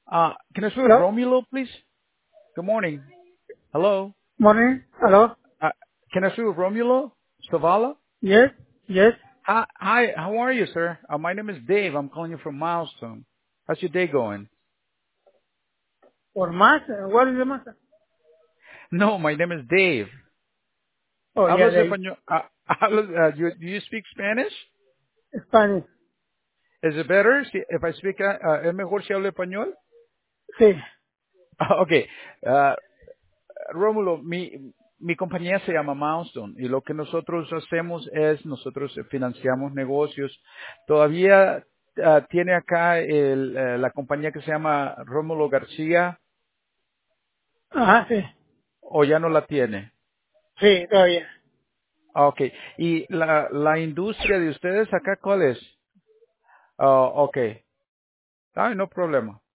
Can I speak with Hello? Romulo, please? Good morning. Hello. Morning. Hello? Uh, can I speak with Romulo Savala? Yes? Yes? Hi. How are you, sir? My name is Dave. I'm calling you from Milestone. How's your day going? Or más? What is the más? No, my name is Dave. Oh, yeah, Hablas they español? Do you speak Spanish? Spanish. Is it better if I speak? ¿Es mejor si hablo español? Sí. Okay. Uh, Rómulo, mi compañía se llama Milestone y lo que nosotros hacemos es nosotros financiamos negocios. Todavía tiene acá la compañía que se llama Rómulo García Ajá, sí. o ya no la tiene. Sí, todavía. Ok. ¿Y la industria de ustedes acá cuál es? Ok. Ay, no problema.